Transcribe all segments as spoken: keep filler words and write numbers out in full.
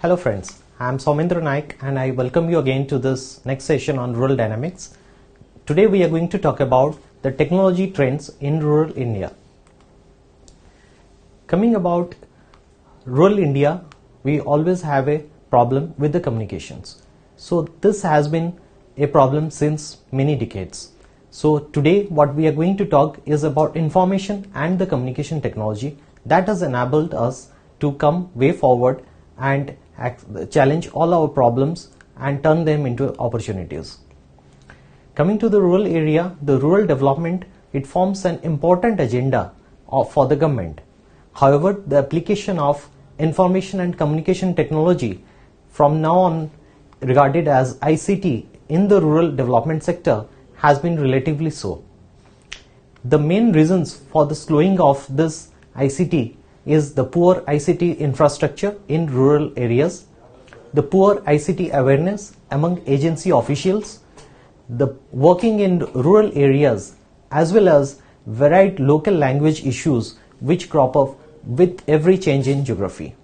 Hello friends, I am Soumendra Naik and I welcome you again to this next session on rural dynamics. Today we are going to talk about the technology trends in rural India. Coming about rural India, we always have a problem with the communications. So this has been a problem since many decades. So today what we are going to talk is about information and the communication technology that has enabled us to come way forward and challenge all our problems and turn them into opportunities. Coming to the rural area, the rural development, it forms an important agenda of, for the government. However, the application of information and communication technology from now on regarded as I C T in the rural development sector has been relatively slow. The main reasons for the slowing of this I C T is the poor I C T infrastructure in rural areas, the poor I C T awareness among agency officials, the working in rural areas, as well as varied local language issues which crop up with every change in geography.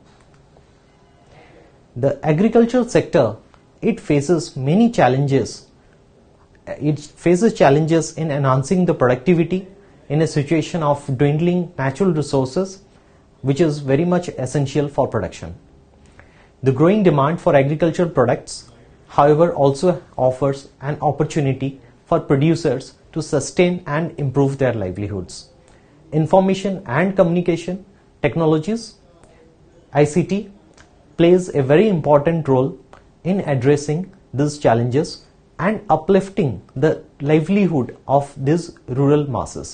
The agricultural sector, it faces many challenges. It faces challenges in enhancing the productivity in a situation of dwindling natural resources, which is very much essential for production. The growing demand for agricultural products, however, also offers an opportunity for producers to sustain and improve their livelihoods. Information and communication technologies, I C T, plays a very important role in addressing these challenges and uplifting the livelihood of these rural masses.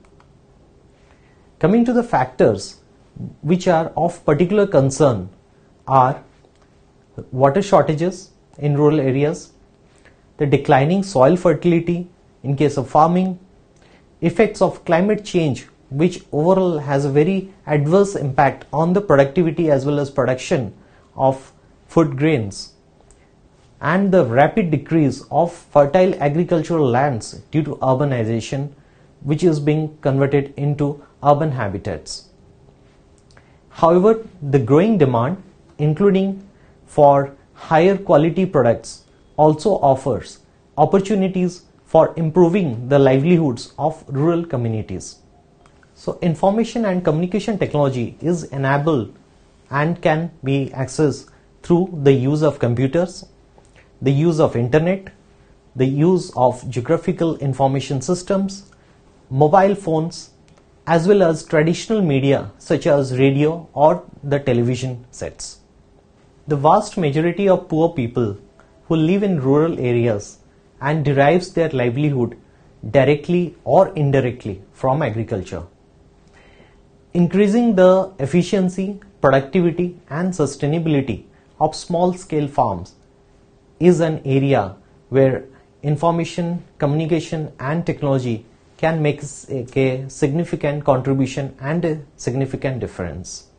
Coming to the factors which are of particular concern are water shortages in rural areas, the declining soil fertility in case of farming, effects of climate change which overall has a very adverse impact on the productivity as well as production of food grains, and the rapid decrease of fertile agricultural lands due to urbanization which is being converted into urban habitats. However, the growing demand, including for higher quality products, also offers opportunities for improving the livelihoods of rural communities. So, information and communication technology is enabled and can be accessed through the use of computers, the use of internet, the use of geographical information systems, mobile phones, as well as traditional media such as radio or the television sets. The vast majority of poor people who live in rural areas and derives their livelihood directly or indirectly from agriculture. Increasing the efficiency, productivity and sustainability of small-scale farms is an area where information, communication and technology can make a significant contribution and a significant difference.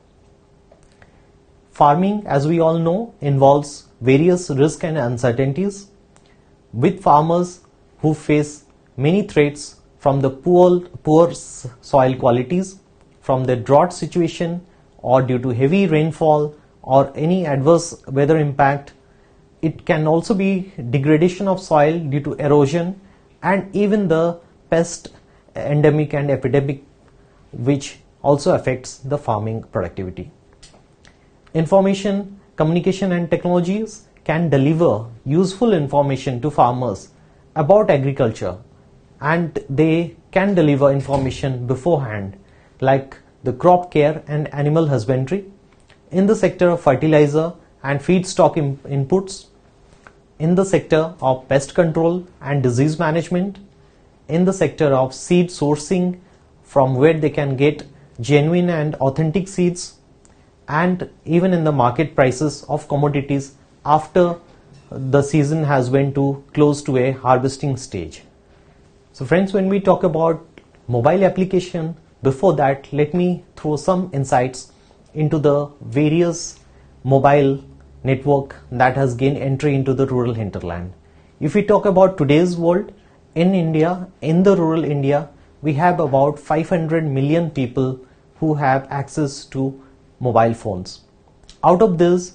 Farming, as we all know, involves various risks and uncertainties, with farmers who face many threats from the poor, poor soil qualities, from the drought situation or due to heavy rainfall or any adverse weather impact. It can also be degradation of soil due to erosion and even the pest endemic and epidemic which also affects the farming productivity. Information, communication and technologies can deliver useful information to farmers about agriculture, and they can deliver information beforehand like the crop care and animal husbandry, in the sector of fertilizer and feedstock in- inputs, in the sector of pest control and disease management, in the sector of seed sourcing from where they can get genuine and authentic seeds, and even in the market prices of commodities after the season has went to close to a harvesting stage. So friends, when we talk about mobile application, before that let me throw some insights into the various mobile network that has gained entry into the rural hinterland. If we talk about today's world, in India, in the rural India, we have about five hundred million people who have access to mobile phones. Out of this,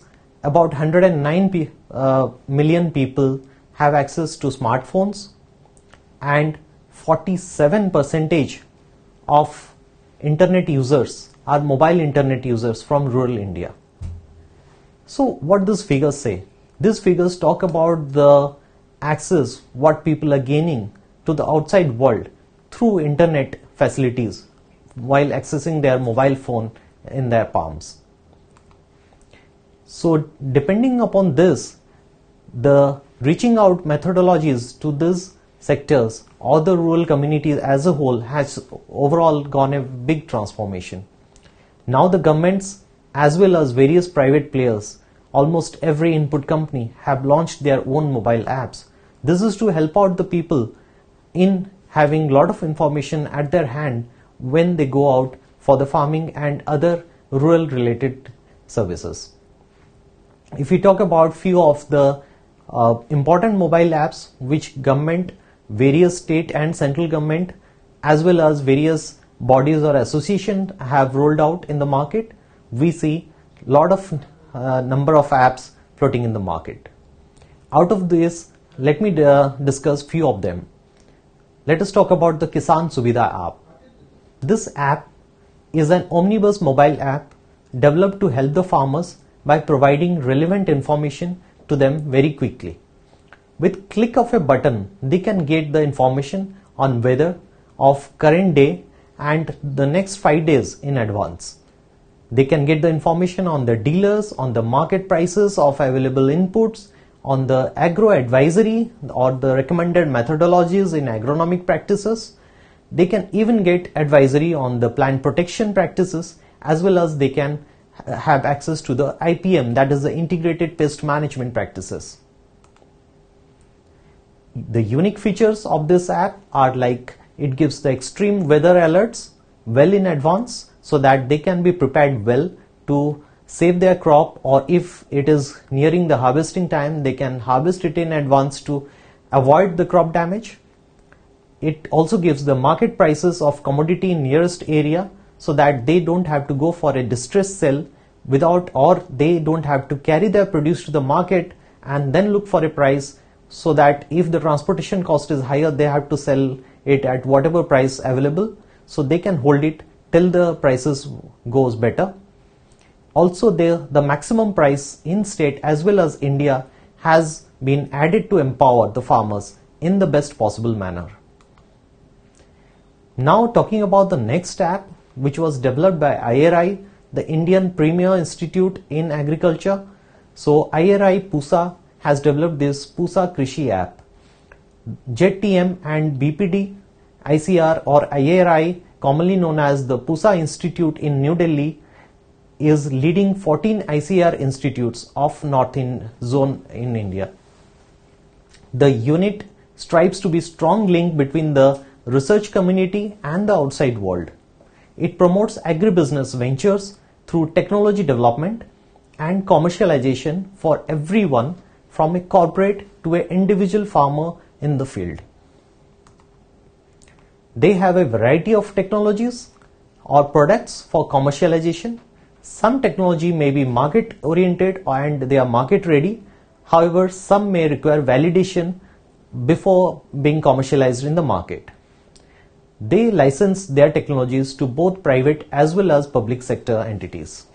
about one hundred nine p- uh, million people have access to smartphones, and forty-seven percent of internet users are mobile internet users from rural India. So what these figures say? These figures talk about the access what people are gaining to the outside world through internet facilities while accessing their mobile phone in their palms. So depending upon this, the reaching out methodologies to these sectors or the rural communities as a whole has overall gone a big transformation. Now the governments as well as various private players, almost every input company have launched their own mobile apps. This is to help out the people in having a lot of information at their hand when they go out for the farming and other rural related services. If we talk about few of the uh, important mobile apps which government, various state and central government as well as various bodies or associations have rolled out in the market, we see a lot of uh, number of apps floating in the market. Out of this, let me uh, discuss few of them. Let us talk about the Kisan Suvidha app. This app is an omnibus mobile app developed to help the farmers by providing relevant information to them very quickly. With click of a button, they can get the information on weather of current day and the next five days in advance. They can get the information on the dealers, on the market prices of available inputs, on the agro advisory or the recommended methodologies in agronomic practices. They can even get advisory on the plant protection practices, as well as they can have access to the I P M, that is the integrated pest management practices. The unique features of this app are like it gives the extreme weather alerts well in advance so that they can be prepared well to save their crop, or if it is nearing the harvesting time, they can harvest it in advance to avoid the crop damage. It also gives the market prices of commodity in nearest area so that they don't have to go for a distressed sell without, or they don't have to carry their produce to the market and then look for a price, so that if the transportation cost is higher, they have to sell it at whatever price available, so they can hold it till the prices goes better. Also, the, the maximum price in state as well as India has been added to empower the farmers in the best possible manner. Now talking about the next app, which was developed by I R I, the Indian Premier Institute in Agriculture. So I R I Pusa has developed this Pusa Krishi app. Z T M and B P D, I C R or I R I, commonly known as the Pusa Institute in New Delhi, is leading fourteen I C R institutes of North in zone in India. The unit strives to be strong link between the research community and the outside world. It promotes agribusiness ventures through technology development and commercialization for everyone, from a corporate to an individual farmer in the field. They have a variety of technologies or products for commercialization. Some technology may be market oriented and they are market ready. However, some may require validation before being commercialized in the market. They license their technologies to both private as well as public sector entities.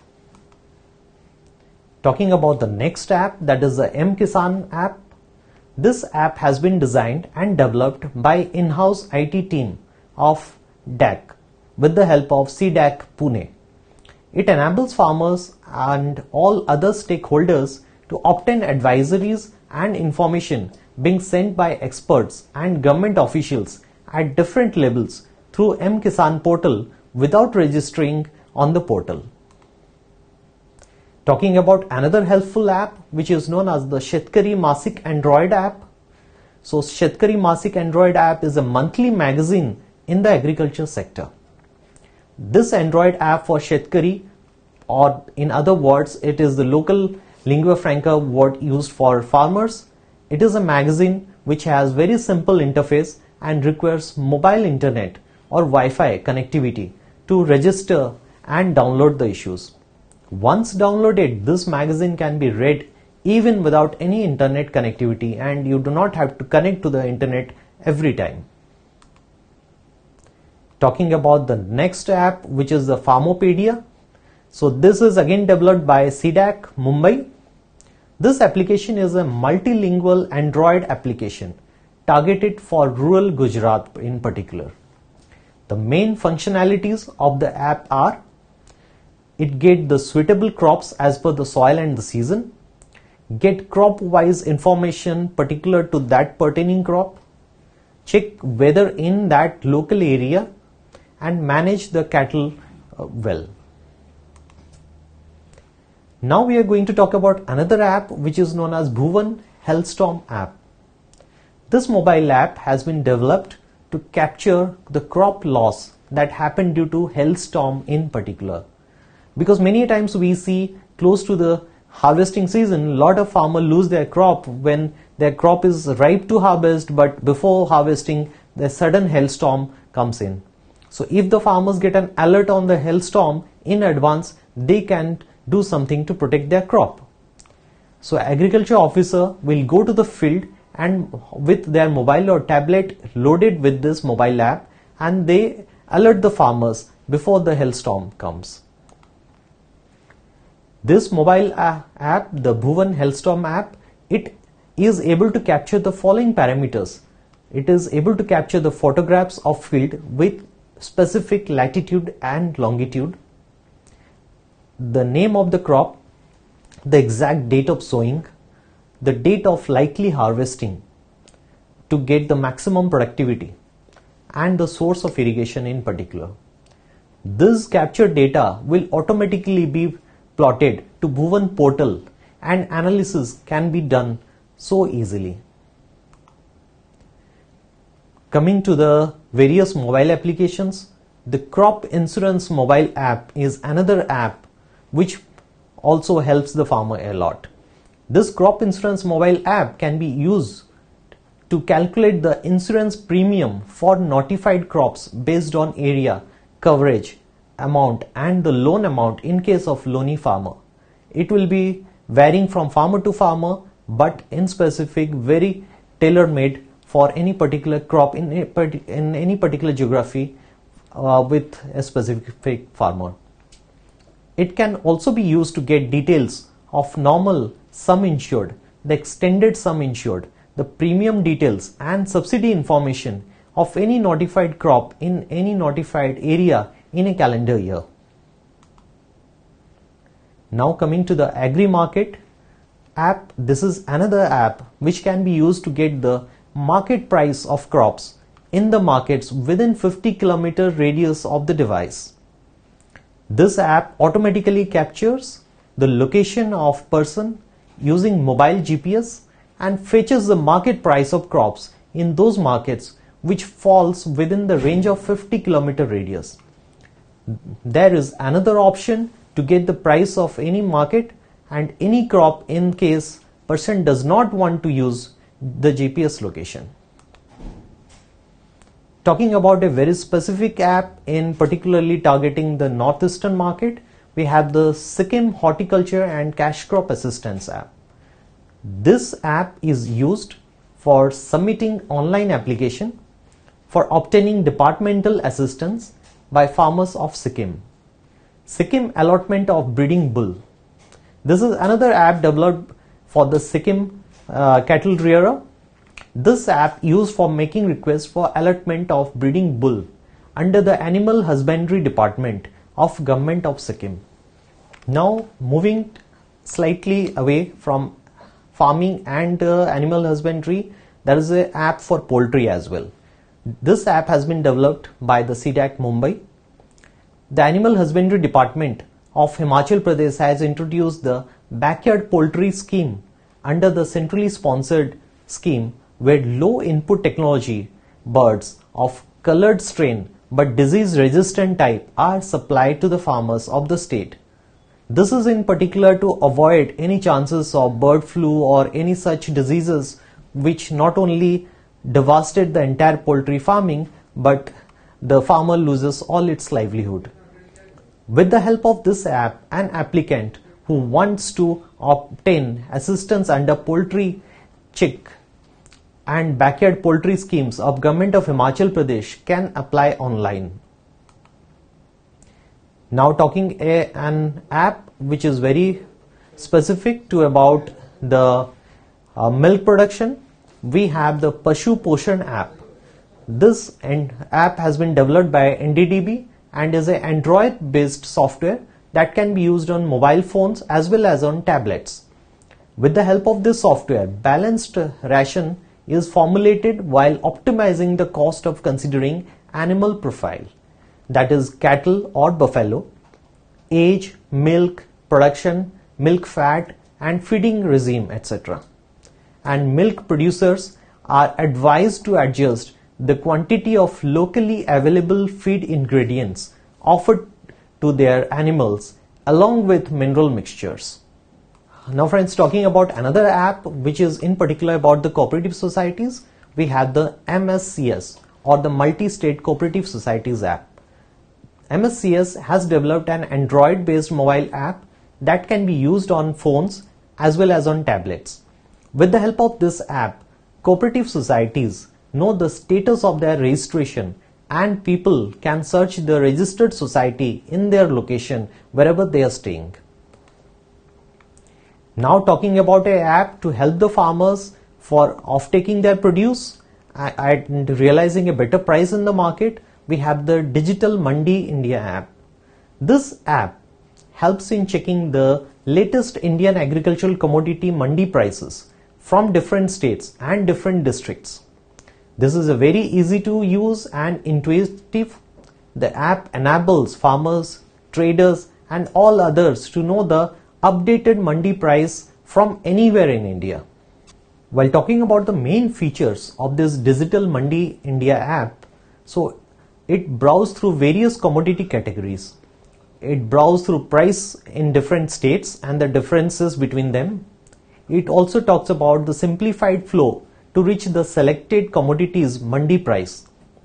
Talking about the next app, that is the M Kisan app. This app has been designed and developed by in-house I T team of D A C with the help of C D A C Pune. It enables farmers and all other stakeholders to obtain advisories and information being sent by experts and government officials at different levels through M Kisan portal without registering on the portal. Talking about another helpful app, which is known as the Shetkari Masik Android app. So Shetkari Masik Android app is a monthly magazine in the agriculture sector. This Android app for Shetkari, or in other words, it is the local lingua franca word used for farmers. It is a magazine which has very simple interface and requires mobile internet or Wi-Fi connectivity to register and download the issues. Once downloaded, this magazine can be read even without any internet connectivity, and you do not have to connect to the internet every time. Talking about the next app, which is the Pharmopedia. So this is again developed by C D A C Mumbai. This application is a multilingual Android application targeted for rural Gujarat in particular. The main functionalities of the app are: it get the suitable crops as per the soil and the season, get crop wise information particular to that pertaining crop, check weather in that local area, and manage the cattle uh, well. Now we are going to talk about another app which is known as Bhuvan Hailstorm app. This mobile app has been developed to capture the crop loss that happened due to hailstorm in particular. Because many times we see close to the harvesting season, a lot of farmers lose their crop when their crop is ripe to harvest, but before harvesting the sudden hailstorm comes in. So if the farmers get an alert on the hailstorm in advance, they can do something to protect their crop. So agriculture officer will go to the field and with their mobile or tablet loaded with this mobile app, and they alert the farmers before the hailstorm comes. This mobile app, the Bhuvan Hailstorm app, it is able to capture the following parameters. It is able to capture the photographs of field with specific latitude and longitude, the name of the crop, the exact date of sowing, the date of likely harvesting to get the maximum productivity, and the source of irrigation in particular. This captured data will automatically be plotted to Bhuvan portal, and analysis can be done so easily. Coming to the various mobile applications, the crop insurance mobile app is another app which also helps the farmer a lot. This crop insurance mobile app can be used to calculate the insurance premium for notified crops based on area, coverage, amount, and the loan amount in case of loany farmer. It will be varying from farmer to farmer, but in specific very tailor-made for any particular crop in, a, in any particular geography uh, with a specific farmer. It can also be used to get details of normal sum insured, the extended sum insured, the premium details, and subsidy information of any notified crop in any notified area in a calendar year. Now coming to the Agri Market app, this is another app which can be used to get the market price of crops in the markets within fifty kilometer radius of the device. This app automatically captures the location of person using mobile G P S and fetches the market price of crops in those markets which falls within the range of fifty kilometer radius. There is another option to get the price of any market and any crop in case person does not want to use the G P S location. Talking about a very specific app in particularly targeting the northeastern market, we have the Sikkim Horticulture and Cash Crop Assistance app. This app is used for submitting online application for obtaining departmental assistance by farmers of Sikkim. Sikkim Allotment of Breeding Bull. This is another app developed for the Sikkim uh, cattle rearer. This app used for making requests for allotment of breeding bull under the Animal Husbandry Department of Government of Sikkim. Now moving slightly away from farming and uh, animal husbandry, there is an app for poultry as well. This app has been developed by the C D A C Mumbai. The Animal Husbandry Department of Himachal Pradesh has introduced the Backyard Poultry Scheme under the centrally sponsored scheme, where low input technology birds of colored strain but disease resistant type are supplied to the farmers of the state. This is in particular to avoid any chances of bird flu or any such diseases which not only devastate the entire poultry farming, but the farmer loses all its livelihood. With the help of this app, an applicant who wants to obtain assistance under poultry chick and backyard poultry schemes of Government of Himachal Pradesh can apply online. Now talking a, an app which is very specific to about the uh, milk production, we have the Pashu Poshan app. This app has been developed by N D D B and is an Android based software that can be used on mobile phones as well as on tablets. With the help of this software, balanced ration is formulated while optimizing the cost of considering animal profile, that is cattle or buffalo, age, milk production, milk fat and feeding regime, et cetera. And milk producers are advised to adjust the quantity of locally available feed ingredients offered to their animals along with mineral mixtures. Now friends, talking about another app which is in particular about the cooperative societies, we have the M S C S or the Multi-State Cooperative Societies app. M S C S has developed an Android based mobile app that can be used on phones as well as on tablets. With the help of this app, cooperative societies know the status of their registration and people can search the registered society in their location wherever they are staying. Now talking about an app to help the farmers for off-taking their produce and realizing a better price in the market, we have the Digital Mandi India app. This app helps in checking the latest Indian agricultural commodity mandi prices from different states and different districts. This is a very easy to use and intuitive. The app enables farmers, traders and all others to know the updated mandi price from anywhere in India. While talking about the main features of this Digital Mandi India app, so it browses through various commodity categories. It browses through price in different states and the differences between them. It also talks about the simplified flow to reach the selected commodities mandi price.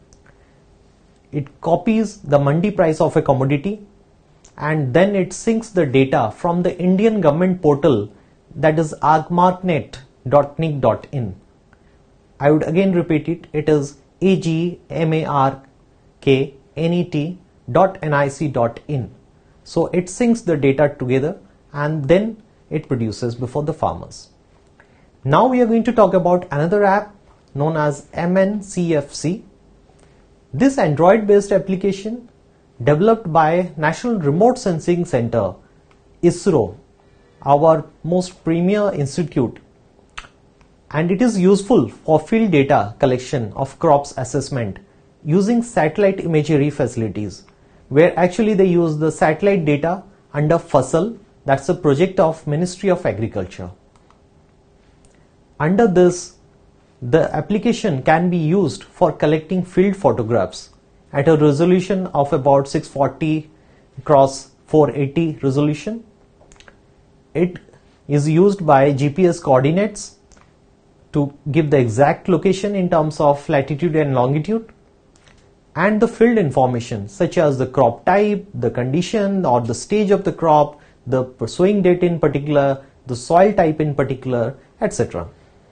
It copies the mandi price of a commodity and then it syncs the data from the Indian government portal, that is agmarknet dot nic dot in. I would again repeat it, it is A G M A R K N E T dot N I C dot in. So it syncs the data together and then it produces before the farmers. Now we are going to talk about another app known as M N C F C. This Android based application developed by National Remote Sensing Center, ISRO, our most premier institute, and it is useful for field data collection of crops assessment using satellite imagery facilities, where actually they use the satellite data under FASAL, that's a project of Ministry of Agriculture. Under this, the application can be used for collecting field photographs at a resolution of about six forty cross four eighty resolution. It is used by G P S coordinates to give the exact location in terms of latitude and longitude, and the field information such as the crop type, the condition or the stage of the crop, the sowing date in particular, the soil type in particular, et cetera.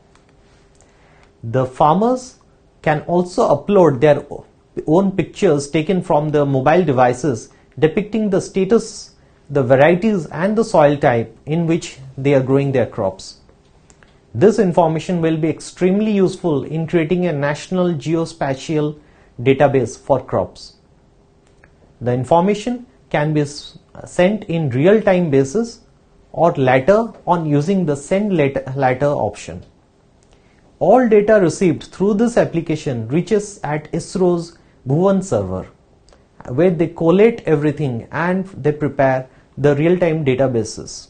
The farmers can also upload their own pictures taken from the mobile devices depicting the status, the varieties and the soil type in which they are growing their crops. This information will be extremely useful in creating a national geospatial database for crops. The information can be sent in real-time basis or later on using the send later, later option. All data received through this application reaches at ISRO's Bhuvan server, where they collate everything and they prepare the real-time databases.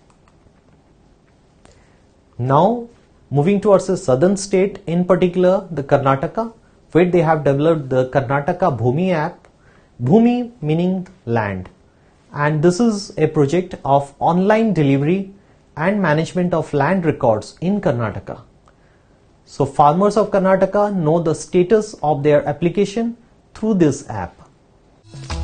Now moving towards the southern state, in particular the Karnataka, where they have developed the Karnataka Bhumi app. Bhumi meaning land, and this is a project of online delivery and management of land records in Karnataka. So farmers of Karnataka know the status of their application through this app.